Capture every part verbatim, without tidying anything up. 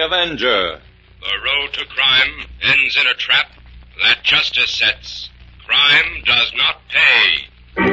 Avenger. The road to crime ends in a trap that justice sets. Crime does not pay.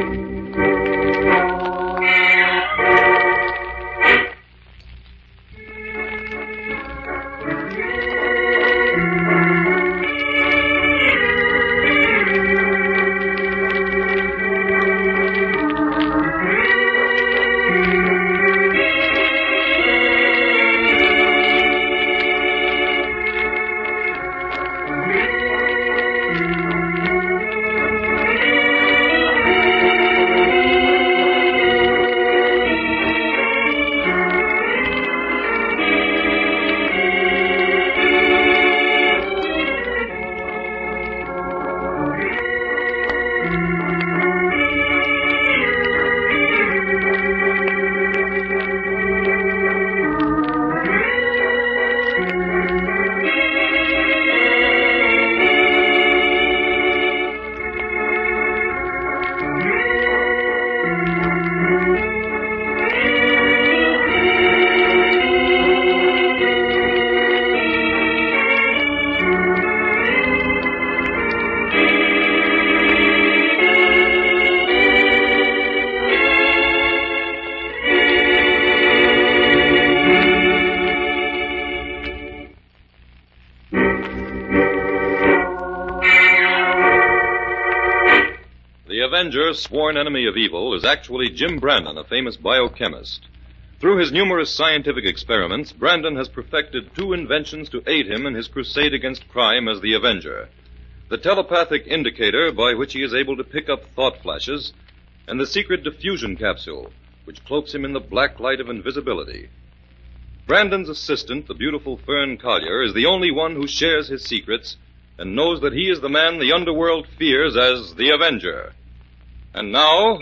The Avenger, sworn enemy of evil, is actually Jim Brandon, a famous biochemist. Through his numerous scientific experiments, Brandon has perfected two inventions to aid him in his crusade against crime as the Avenger. The telepathic indicator by which he is able to pick up thought flashes, and the secret diffusion capsule, which cloaks him in the black light of invisibility. Brandon's assistant, the beautiful Fern Collier, is the only one who shares his secrets and knows that he is the man the underworld fears as the Avenger. And now,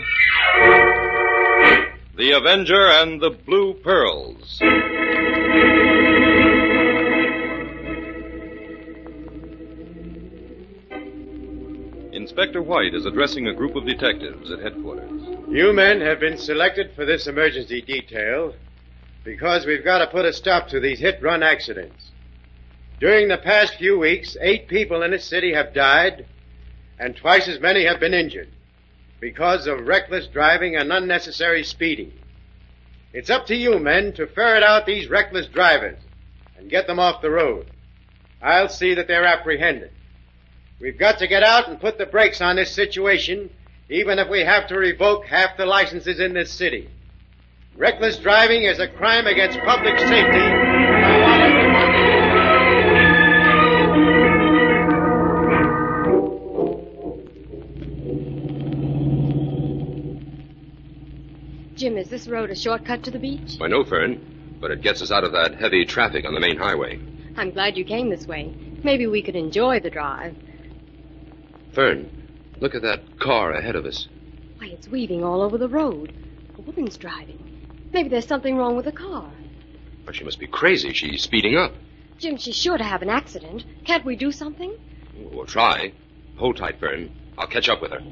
The Avenger and the Blue Pearls. Inspector White is addressing a group of detectives at headquarters. You men have been selected for this emergency detail because we've got to put a stop to these hit-run accidents. During the past few weeks, eight people in this city have died, and twice as many have been injured because of reckless driving and unnecessary speeding. It's up to you men to ferret out these reckless drivers and get them off the road. I'll see that they're apprehended. We've got to get out and put the brakes on this situation, even if we have to revoke half the licenses in this city. Reckless driving is a crime against public safety. Jim, is this road a shortcut to the beach? Why, no, Fern, but it gets us out of that heavy traffic on the main highway. I'm glad you came this way. Maybe we could enjoy the drive. Fern, look at that car ahead of us. Why, it's weaving all over the road. A woman's driving. Maybe there's something wrong with the car. Well, she must be crazy. She's speeding up. Jim, she's sure to have an accident. Can't we do something? We'll try. Hold tight, Fern. I'll catch up with her.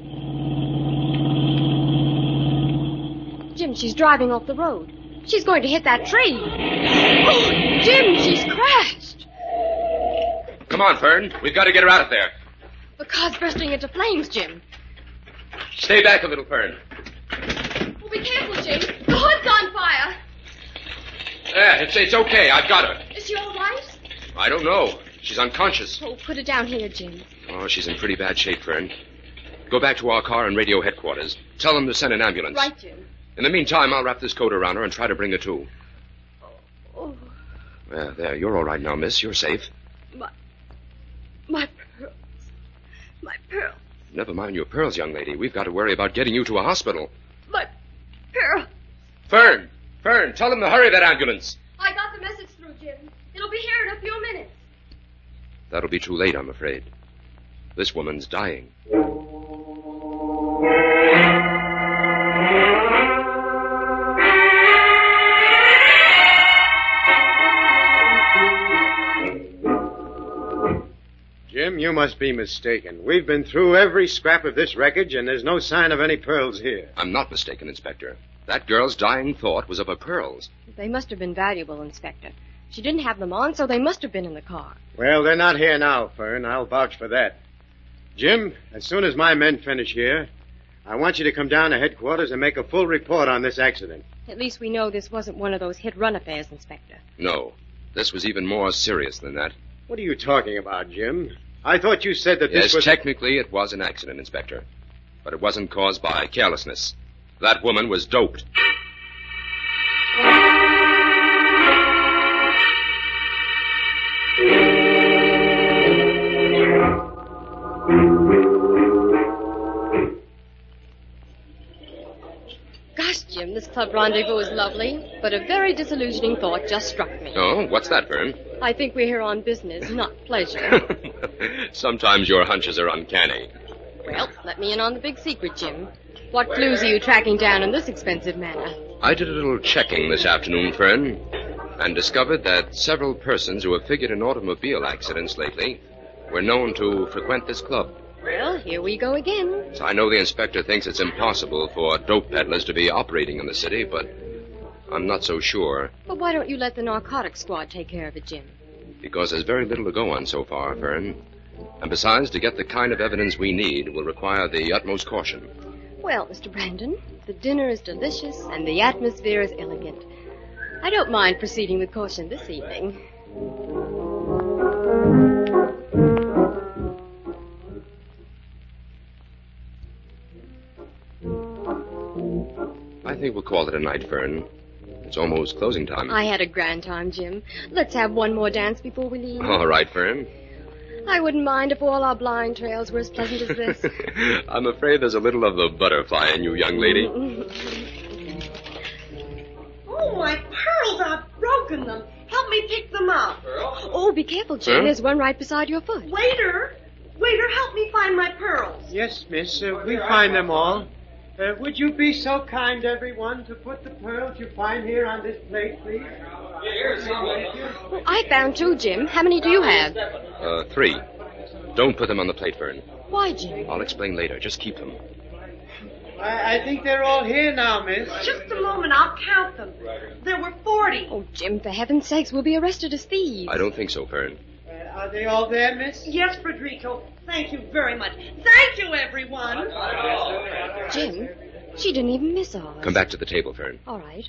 Jim, she's driving off the road. She's going to hit that tree. Oh, Jim, she's crashed. Come on, Fern. We've got to get her out of there. The car's bursting into flames, Jim. Stay back a little, Fern. Oh, be careful, Jim. The hood's on fire. Yeah, it's, it's okay. I've got her. Is she all right? I don't know. She's unconscious. Oh, put her down here, Jim. Oh, she's in pretty bad shape, Fern. Go back to our car and radio headquarters. Tell them to send an ambulance. Right, Jim. In the meantime, I'll wrap this coat around her and try to bring her to. Oh. There, there. You're all right now, miss. You're safe. My... My pearls. My pearls. Never mind your pearls, young lady. We've got to worry about getting you to a hospital. My pearls. Fern! Fern, tell them to hurry that ambulance. I got the message through, Jim. It'll be here in a few minutes. That'll be too late, I'm afraid. This woman's dying. Jim, you must be mistaken. We've been through every scrap of this wreckage, and there's no sign of any pearls here. I'm not mistaken, Inspector. That girl's dying thought was of her pearls. They must have been valuable, Inspector. She didn't have them on, so they must have been in the car. Well, they're not here now, Fern. I'll vouch for that. Jim, as soon as my men finish here, I want you to come down to headquarters and make a full report on this accident. At least we know this wasn't one of those hit-run affairs, Inspector. No. This was even more serious than that. What are you talking about, Jim? I thought you said that yes, this was... Yes, technically it was an accident, Inspector. But it wasn't caused by carelessness. That woman was doped. Gosh, Jim, this club rendezvous is lovely, but a very disillusioning thought just struck me. Oh, what's that, Fern? I think we're here on business, not pleasure. Sometimes your hunches are uncanny. Well, let me in on the big secret, Jim. What clues are you tracking down in this expensive manner? I did a little checking this afternoon, Fern, and discovered that several persons who have figured in automobile accidents lately were known to frequent this club. Well, here we go again. So I know the inspector thinks it's impossible for dope peddlers to be operating in the city, but I'm not so sure. But why don't you let the narcotics squad take care of it, Jim? Because there's very little to go on so far, Fern. And besides, to get the kind of evidence we need will require the utmost caution. Well, Mister Brandon, the dinner is delicious and the atmosphere is elegant. I don't mind proceeding with caution this evening. I think we'll call it a night, Fern. It's almost closing time. I had a grand time, Jim. Let's have one more dance before we leave. All right, Fern. I wouldn't mind if all our blind trails were as pleasant as this. I'm afraid there's a little of the butterfly in you, young lady. Oh, my pearls, I've broken them. Help me pick them up. Oh, be careful, Jim. Huh? There's one right beside your foot. Waiter, waiter, help me find my pearls. Yes, miss. Uh, we find them all. Uh, would you be so kind, everyone, to put the pearls you find here on this plate, please? Oh, I found two, Jim. How many do you have? Uh, three. Don't put them on the plate, Fern. Why, Jim? I'll explain later. Just keep them. I, I think they're all here now, miss. Just a moment, I'll count them. There were forty. Oh, Jim, for heaven's sakes, we'll be arrested as thieves. I don't think so, Fern. Uh, are they all there, miss? Yes, Frederico. Thank you very much. Thank you, everyone. Jim, she didn't even miss ours. Come back to the table, Fern. All right.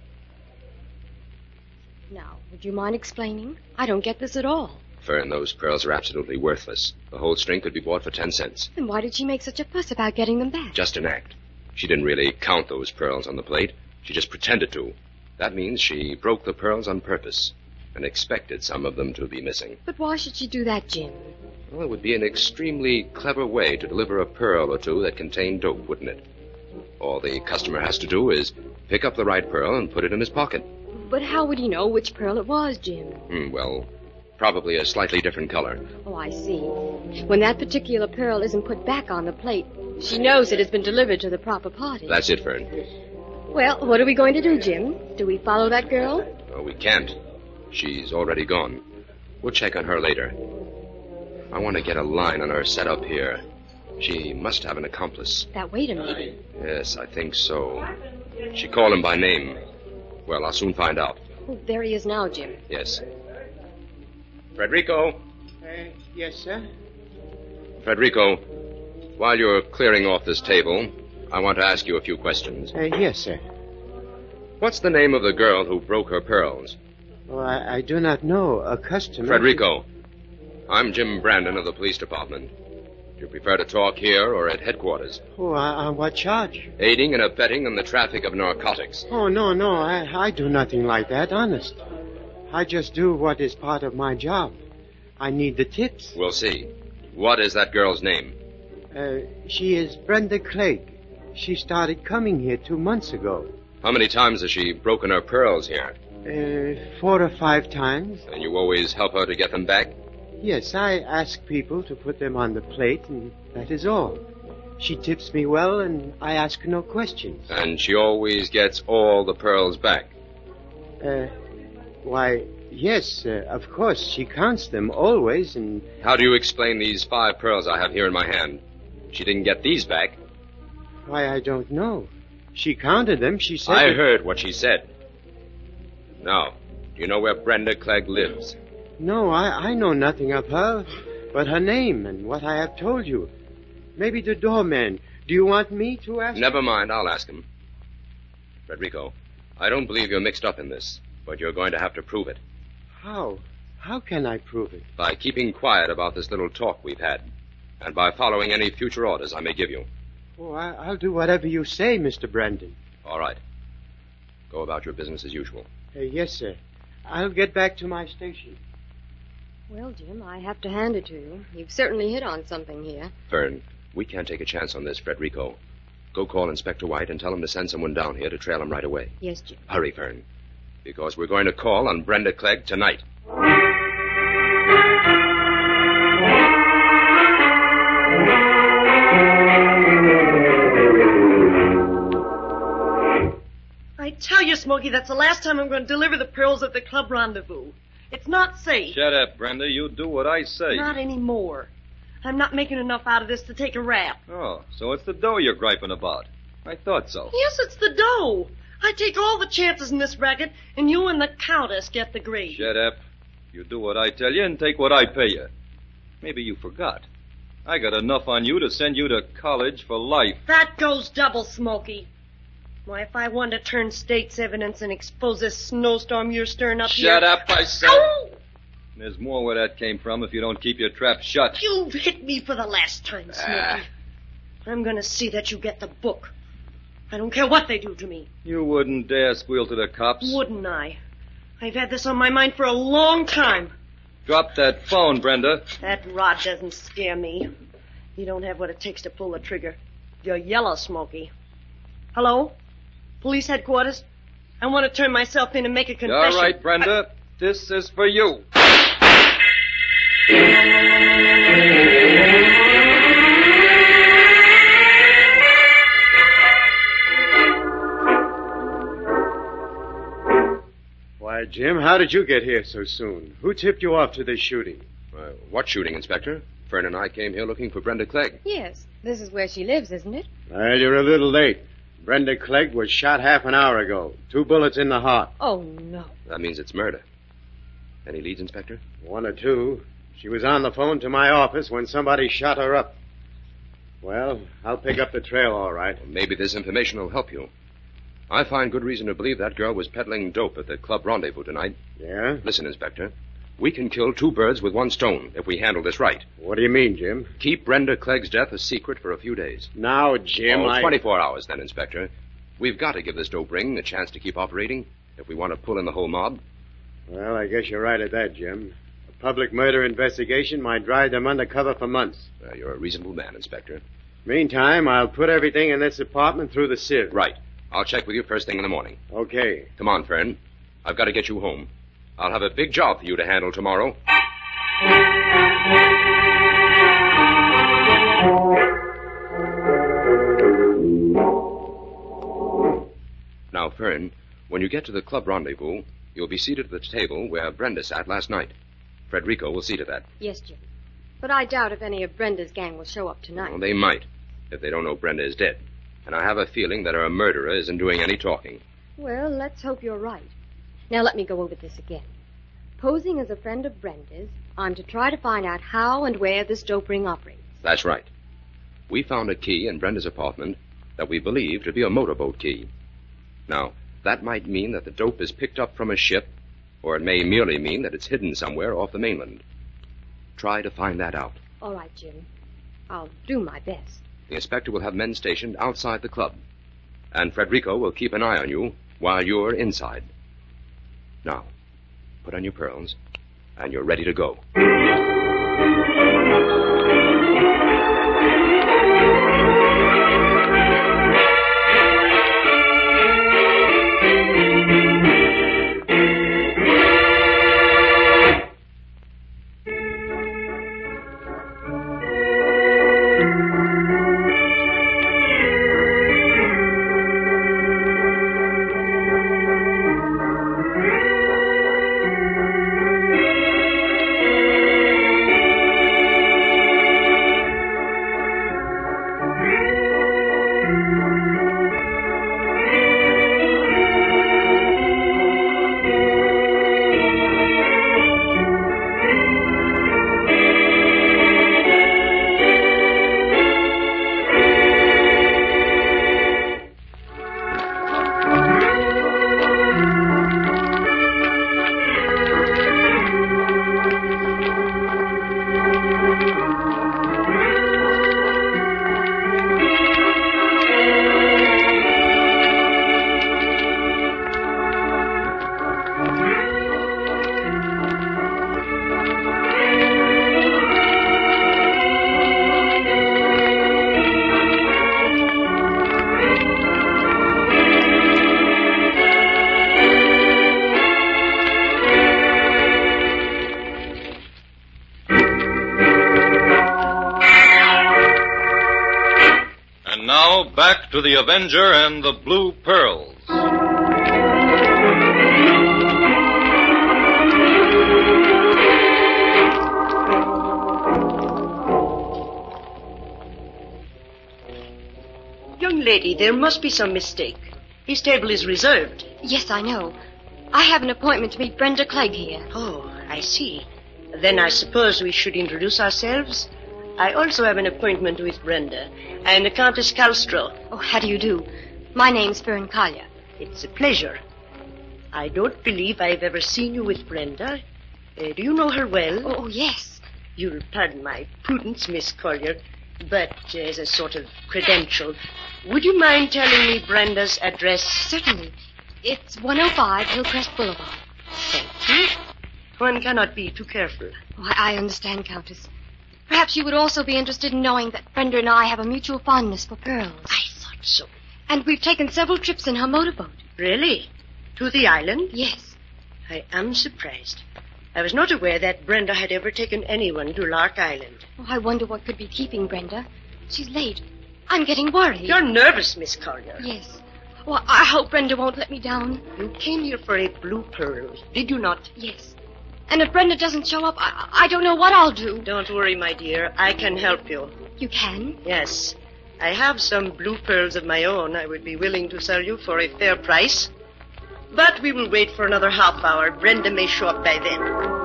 Now, would you mind explaining? I don't get this at all. Fern, those pearls are absolutely worthless. The whole string could be bought for ten cents. Then why did she make such a fuss about getting them back? Just an act. She didn't really count those pearls on the plate. She just pretended to. That means she broke the pearls on purpose and expected some of them to be missing. But why should she do that, Jim? Well, it would be an extremely clever way to deliver a pearl or two that contained dope, wouldn't it? All the customer has to do is pick up the right pearl and put it in his pocket. But how would he know which pearl it was, Jim? Hmm, well, probably a slightly different color. Oh, I see. When that particular pearl isn't put back on the plate, she knows it has been delivered to the proper party. That's it, Fern. Well, what are we going to do, Jim? Do we follow that girl? Oh, we can't. She's already gone. We'll check on her later. I want to get a line on her set up here. She must have an accomplice. That waiter, maybe. Yes, I think so. She called him by name. Well, I'll soon find out. Oh, there he is now, Jim. Yes. Frederico. Uh, yes, sir. Frederico, while you're clearing off this table, I want to ask you a few questions. Uh, yes, sir. What's the name of the girl who broke her pearls? Oh, I, I do not know. A customer... Frederico. I'm Jim Brandon of the police department. Do you prefer to talk here or at headquarters? Oh, on uh, what charge? Aiding and abetting in the traffic of narcotics. Oh, no, no. I, I do nothing like that, honest. I just do what is part of my job. I need the tips. We'll see. What is that girl's name? Uh, she is Brenda Clegg. She started coming here two months ago. How many times has she broken her pearls here? Uh, four or five times. And you always help her to get them back? Yes, I ask people to put them on the plate, and that is all. She tips me well, and I ask no questions. And she always gets all the pearls back? Uh, why, yes, uh, of course. She counts them always, and... How do you explain these five pearls I have here in my hand? She didn't get these back. Why, I don't know. She counted them. She said... I that... heard what she said. Now, do You know where Brenda Clegg lives? No, I, I know nothing of her, but her name and what I have told you. Maybe the doorman. Do you want me to ask? Never mind, I'll ask him. Frederico, I don't believe you're mixed up in this, but you're going to have to prove it. How? How can I prove it? By keeping quiet about this little talk we've had, and by following any future orders I may give you. Oh, I, I'll do whatever you say, Mister Brandon. All right. Go about your business as usual. Uh, yes, sir. I'll get back to my station. Well, Jim, I have to hand it to you. You've certainly hit on something here. Fern, we can't take a chance on this, Frederico. Go call Inspector White and tell him to send someone down here to trail him right away. Yes, Jim. Hurry, Fern, because we're going to call on Brenda Clegg tonight. I tell you, Smokey, that's the last time I'm going to deliver the pearls at the club rendezvous. It's not safe. Shut up, Brenda. You do what I say. Not anymore. I'm not making enough out of this to take a rap. Oh, so it's the dough you're griping about. I thought so. Yes, it's the dough. I take all the chances in this racket, and you and the Countess get the grade. Shut up. You do what I tell you and take what I pay you. Maybe you forgot. I got enough on you to send you to college for life. That goes double, Smokey. Why, if I wanted to turn state's evidence and expose this snowstorm you're stirring up here... Shut up, I said. Ow! There's more where that came from if you don't keep your trap shut. You've hit me for the last time, Smokey. Ah. I'm going to see that you get the book. I don't care what they do to me. You wouldn't dare squeal to the cops. Wouldn't I? I've had this on my mind for a long time. Drop that phone, Brenda. That rod doesn't scare me. You don't have what it takes to pull the trigger. You're yellow, Smokey. Hello? Police headquarters? I want to turn myself in and make a confession. All right, Brenda. I... This is for you. Why, Jim, how did you get here so soon? Who tipped you off to this shooting? Uh, what shooting, Inspector? Fern and I came here looking for Brenda Clegg. Yes. This is where she lives, isn't it? Well, you're a little late. Brenda Clegg was shot half an hour ago. Two bullets in the heart. Oh, no. That means it's murder. Any leads, Inspector? One or two. She was on the phone to my office when somebody shot her up. Well, I'll pick up the trail all right. Well, maybe this information will help you. I find good reason to believe that girl was peddling dope at the club rendezvous tonight. Yeah? Listen, Inspector. We can kill two birds with one stone if we handle this right. What do you mean, Jim? Keep Brenda Clegg's death a secret for a few days. Now, Jim, oh, I... twenty-four hours then, Inspector. We've got to give this dope ring a chance to keep operating if we want to pull in the whole mob. Well, I guess you're right at that, Jim. A public murder investigation might drive them undercover for months. Uh, you're a reasonable man, Inspector. Meantime, I'll put everything in this apartment through the sieve. Right. I'll check with you first thing in the morning. Okay. Come on, Fern. I've got to get you home. I'll have a big job for you to handle tomorrow. Now, Fern, when you get to the club rendezvous, you'll be seated at the table where Brenda sat last night. Frederico will see to that. Yes, Jim. But I doubt if any of Brenda's gang will show up tonight. Well, they might, if they don't know Brenda is dead. And I have a feeling that our murderer isn't doing any talking. Well, let's hope you're right. Now, let me go over this again. Posing as a friend of Brenda's, I'm to try to find out how and where this dope ring operates. That's right. We found a key in Brenda's apartment that we believe to be a motorboat key. Now, that might mean that the dope is picked up from a ship, or it may merely mean that it's hidden somewhere off the mainland. Try to find that out. All right, Jim. I'll do my best. The inspector will have men stationed outside the club, and Frederico will keep an eye on you while you're inside. Now, put on your pearls, and you're ready to go. now, back to the Avenger and the Blue Pearls. Young lady, there must be some mistake. His table is reserved. Yes, I know. I have an appointment to meet Brenda Clegg here. Oh, I see. Then I suppose we should introduce ourselves. I also have an appointment with Brenda. I am the Countess Calstro. Oh, how do you do? My name's Fern Collier. It's a pleasure. I don't believe I've ever seen you with Brenda. Uh, do you know her well? Oh, yes. You'll pardon my prudence, Miss Collier, but uh, as a sort of credential, would you mind telling me Brenda's address? Certainly. It's one oh five Hillcrest Boulevard. Thank you. One cannot be too careful. Oh, I I understand, Countess. Perhaps you would also be interested in knowing that Brenda and I have a mutual fondness for pearls. I thought so. And we've taken several trips in her motorboat. Really? To the island? Yes. I am surprised. I was not aware that Brenda had ever taken anyone to Lark Island. Oh, I wonder what could be keeping Brenda. She's late. I'm getting worried. You're nervous, Miss Collier. Yes. Well, I hope Brenda won't let me down. You came here for a blue pearl, did you not? Yes. And if Brenda doesn't show up, I, I don't know what I'll do. Don't worry, my dear. I can help you. You can? Yes. I have some blue pearls of my own I would be willing to sell you for a fair price. But we will wait for another half hour. Brenda may show up by then.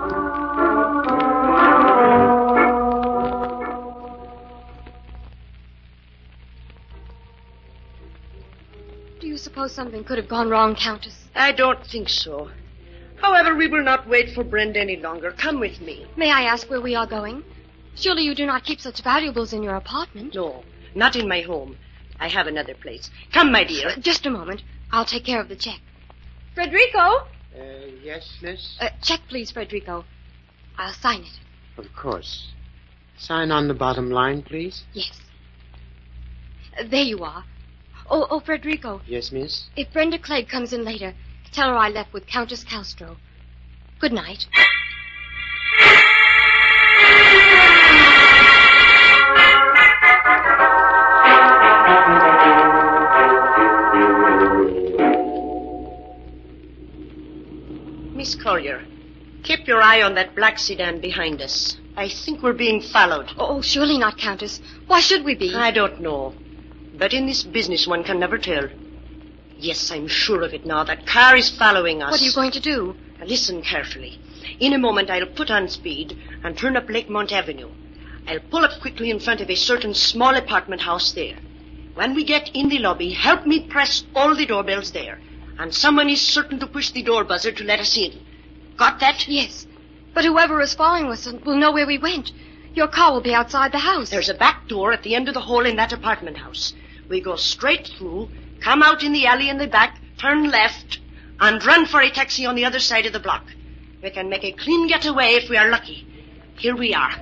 Do you suppose something could have gone wrong, Countess? I don't think so. However, we will not wait for Brenda any longer. Come with me. May I ask where we are going? Surely you do not keep such valuables in your apartment. No, not in my home. I have another place. Come, my dear. Uh, just a moment. I'll take care of the check. Frederico? Uh, yes, miss? Uh, check, please, Frederico. I'll sign it. Of course. Sign on the bottom line, please. Yes. Uh, there you are. Oh, oh, Frederico. Yes, miss? If Brenda Clegg comes in later, tell her I left with Countess Calstro. Good night. Miss Collier, keep your eye on that black sedan behind us. I think we're being followed. Oh, surely not, Countess. Why should we be? I don't know. But in this business, one can never tell. Yes, I'm sure of it now. That car is following us. What are you going to do? Now, listen carefully. In a moment, I'll put on speed and turn up Lakemont Avenue. I'll pull up quickly in front of a certain small apartment house there. When we get in the lobby, help me press all the doorbells there. And someone is certain to push the door buzzer to let us in. Got that? Yes. But whoever is following us will know where we went. Your car will be outside the house. There's a back door at the end of the hall in that apartment house. We go straight through, come out in the alley in the back, turn left, and run for a taxi on the other side of the block. We can make a clean getaway if we are lucky. Here we are.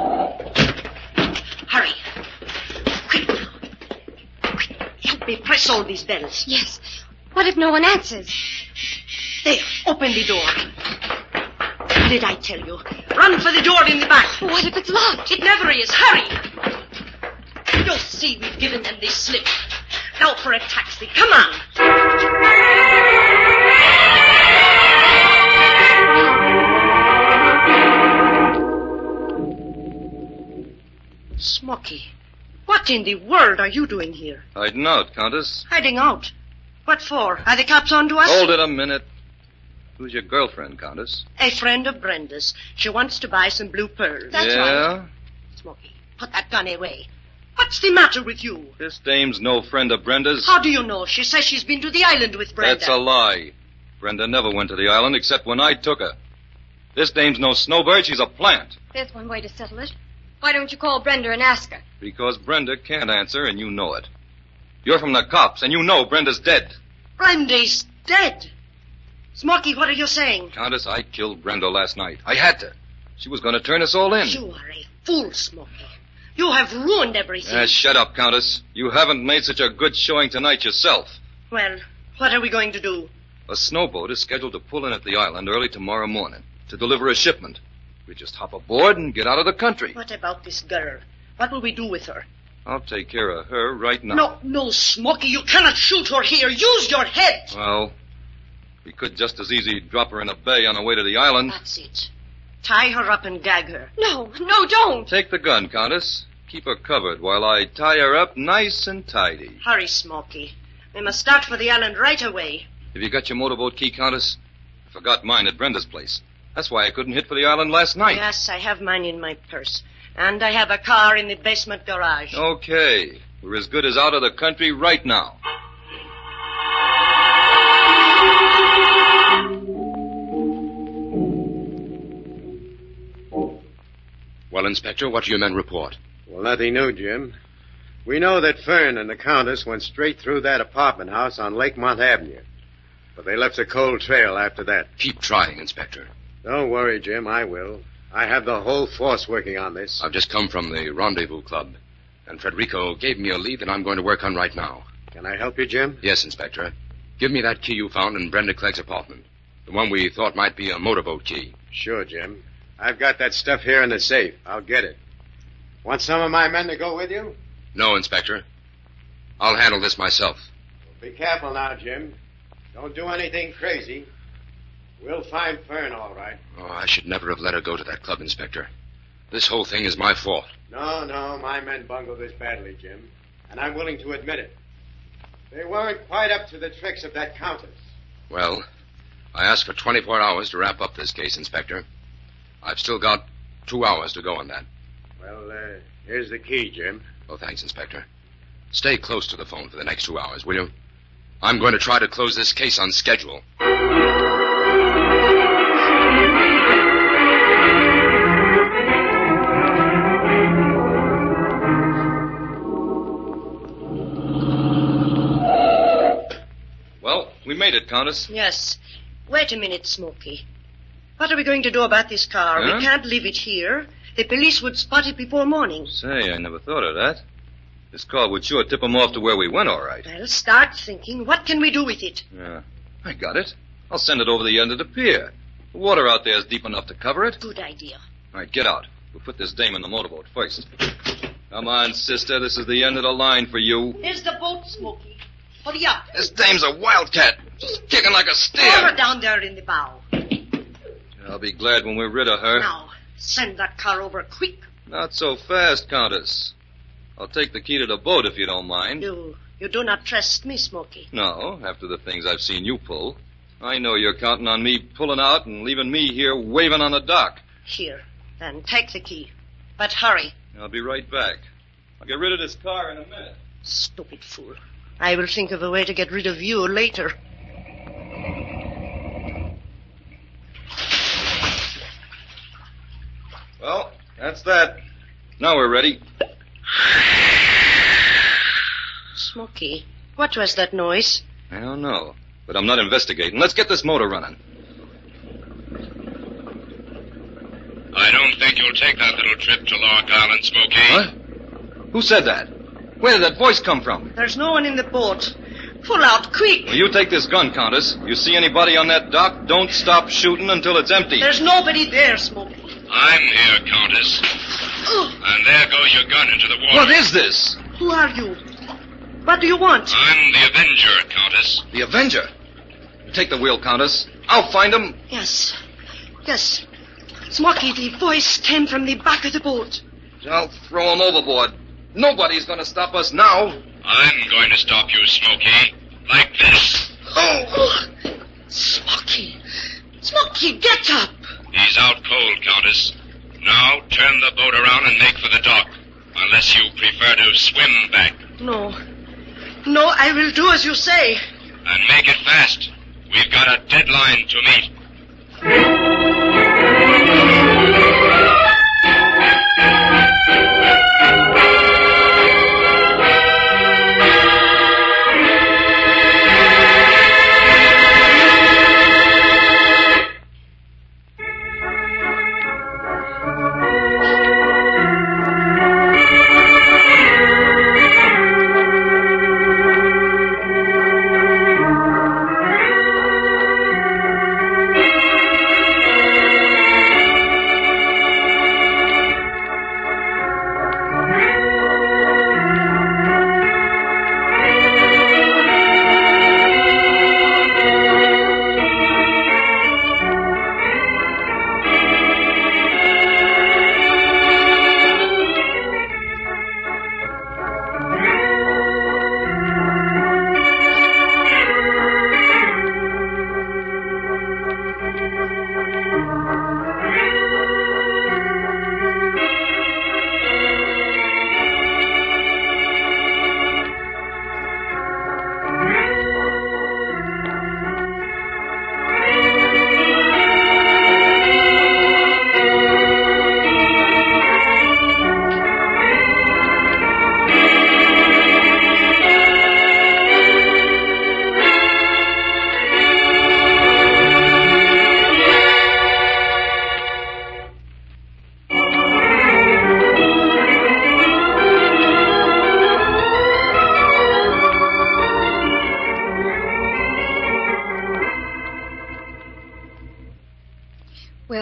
Hurry. Quick now. Quick. Help me press all these bells. Yes. What if no one answers? There, open the door. Did I tell you? Run for the door in the back. What if it's locked? It never is. Hurry. You'll see we've given them the slip. Now for a taxi. Come on. Smoky, what in the world are you doing here? Hiding out, Countess. Hiding out? What for? Are the cops on to us? Hold it a minute. Who's your girlfriend, Countess? A friend of Brenda's. She wants to buy some blue pearls. That's yeah? right. Smoky, put that gun away. What's the matter with you? This dame's no friend of Brenda's. How do you know? She says she's been to the island with Brenda. That's a lie. Brenda never went to the island except when I took her. This dame's no snowbird. She's a plant. There's one way to settle it. Why don't you call Brenda and ask her? Because Brenda can't answer, and you know it. You're from the cops, and you know Brenda's dead. Brenda's dead. Smoky, what are you saying? Countess, I killed Brenda last night. I had to. She was going to turn us all in. You are a fool, Smoky. You have ruined everything. Ah, shut up, Countess. You haven't made such a good showing tonight yourself. Well, what are we going to do? A snowboat is scheduled to pull in at the island early tomorrow morning to deliver a shipment. We just hop aboard and get out of the country. What about this girl? What will we do with her? I'll take care of her right now. No, no, Smoky, you cannot shoot her here. Use your head. Well, we could just as easy drop her in a bay on the way to the island. That's it. Tie her up and gag her. No, no, don't. Take the gun, Countess. Keep her covered while I tie her up nice and tidy. Hurry, Smoky. We must start for the island right away. Have you got your motorboat key, Countess? I forgot mine at Brenda's place. That's why I couldn't hit for the island last night. Yes, I have mine in my purse. And I have a car in the basement garage. Okay. We're as good as out of the country right now. Well, Inspector, what do your men report? Well, nothing new, Jim. We know that Fern and the Countess went straight through that apartment house on Lakemont Avenue. But they left a cold trail after that. Keep trying, Inspector. Don't worry, Jim. I will. I have the whole force working on this. I've just come from the Rendezvous Club, and Federico gave me a lead that I'm going to work on right now. Can I help you, Jim? Yes, Inspector. Give me that key you found in Brenda Clegg's apartment. The one we thought might be a motorboat key. Sure, Jim. I've got that stuff here in the safe. I'll get it. Want some of my men to go with you? No, Inspector. I'll handle this myself. Well, be careful now, Jim. Don't do anything crazy. We'll find Fern, all right. Oh, I should never have let her go to that club, Inspector. This whole thing is my fault. No, no, my men bungled this badly, Jim. And I'm willing to admit it. They weren't quite up to the tricks of that Countess. Well, I asked for twenty-four hours to wrap up this case, Inspector. I've still got two hours to go on that. Well, uh, here's the key, Jim. Oh, thanks, Inspector. Stay close to the phone for the next two hours, will you? I'm going to try to close this case on schedule. Well, we made it, Countess. Yes. Wait a minute, Smoky. What are we going to do about this car? Huh? We can't leave it here. The police would spot it before morning. Say, I never thought of that. This call would sure tip them off to where we went, all right. Well, start thinking. What can we do with it? Yeah, I got it. I'll send it over the end of the pier. The water out there is deep enough to cover it. Good idea. All right, get out. We'll put this dame in the motorboat first. Come on, sister. This is the end of the line for you. Here's the boat, Smoky. Hurry up. This dame's a wildcat. Just kicking like a Throw her steer. down there in the bow. I'll be glad when we're rid of her. Now, send that car over quick. Not so fast, Countess. I'll take the key to the boat if you don't mind. You, you do not trust me, Smoky. No, after the things I've seen you pull. I know you're counting on me pulling out and leaving me here waving on the dock. Here, then take the key. But hurry. I'll be right back. I'll get rid of this car in a minute. Stupid fool. I will think of a way to get rid of you later. Well, that's that. Now we're ready. Smoky, what was that noise? I don't know, but I'm not investigating. Let's get this motor running. I don't think you'll take that little trip to Lark Island, Smoky. What? Who said that? Where did that voice come from? There's no one in the boat. Pull out, quick. Well, you take this gun, Countess. You see anybody on that dock, don't stop shooting until it's empty. There's nobody there, Smoky. I'm here, Countess. Oh, And there goes your gun into the water. What is this? who are you? What do you want? I'm the Avenger, Countess. The Avenger. Take the wheel, Countess. I'll find him. Yes, yes. Smoky, the voice came from the back of the boat. I'll throw him overboard. Nobody's going to stop us now. I'm going to stop you, Smoky. Like this. Oh, Smoky. Smoky, get up. He's out cold, Countess. Now turn the boat around and make for the dock. Unless you prefer to swim back. No. No, I will do as you say. And make it fast. We've got a deadline to meet.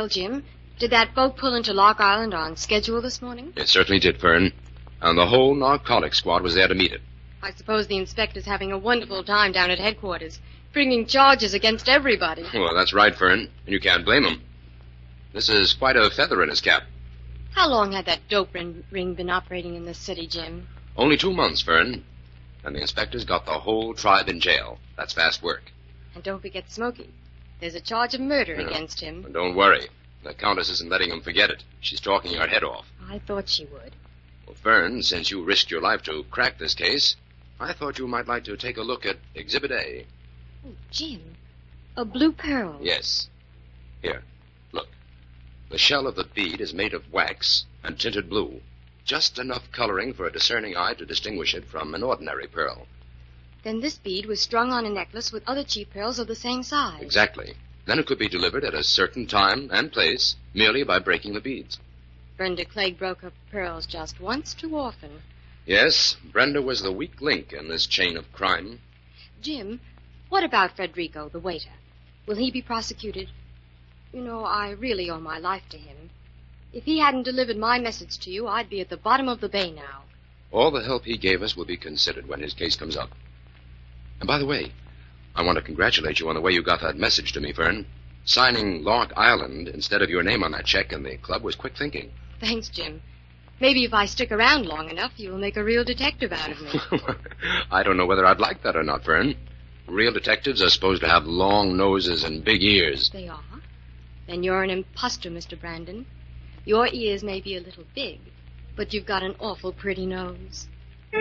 Well, Jim, did that boat pull into Lock Island on schedule this morning? It certainly did, Fern. And the whole narcotics squad was there to meet it. I suppose the inspector's having a wonderful time down at headquarters, bringing charges against everybody. Well, that's right, Fern, and you can't blame him. This is quite a feather in his cap. How long had that dope ring ring been operating in this city, Jim? Only two months, Fern. And the inspector's got the whole tribe in jail. That's fast work. And don't forget Smokey. There's a charge of murder Yeah. against him. And don't worry. The Countess isn't letting him forget it. She's talking her head off. I thought she would. Well, Fern, since you risked your life to crack this case, I thought you might like to take a look at Exhibit A. Oh, Jim. A blue pearl. Yes. Here, look. The shell of the bead is made of wax and tinted blue. Just enough coloring for a discerning eye to distinguish it from an ordinary pearl. Then this bead was strung on a necklace with other cheap pearls of the same size. Exactly. Then it could be delivered at a certain time and place merely by breaking the beads. Brenda Clegg broke her pearls just once too often. Yes, Brenda was the weak link in this chain of crime. Jim, what about Federico, the waiter? Will he be prosecuted? You know, I really owe my life to him. If he hadn't delivered my message to you, I'd be at the bottom of the bay now. All the help he gave us will be considered when his case comes up. And by the way, I want to congratulate you on the way you got that message to me, Fern. Signing Lock Island instead of your name on that check in the club was quick thinking. Thanks, Jim. Maybe if I stick around long enough, you'll make a real detective out of me. I don't know whether I'd like that or not, Fern. Real detectives are supposed to have long noses and big ears. They are? Then you're an imposter, Mister Brandon. Your ears may be a little big, but you've got an awful pretty nose.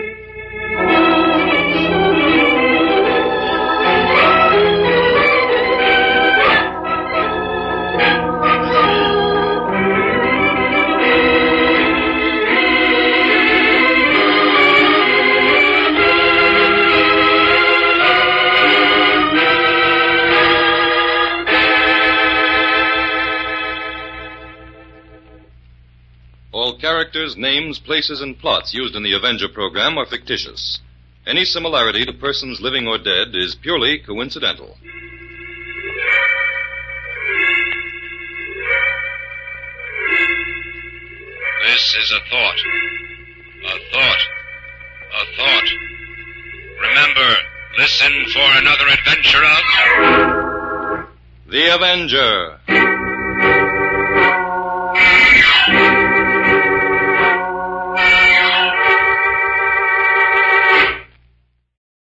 All characters, names, places, and plots used in the Avenger program are fictitious. Any similarity to persons living or dead is purely coincidental. This is a thought. A thought. A thought. Remember, listen for another adventure of... The Avenger.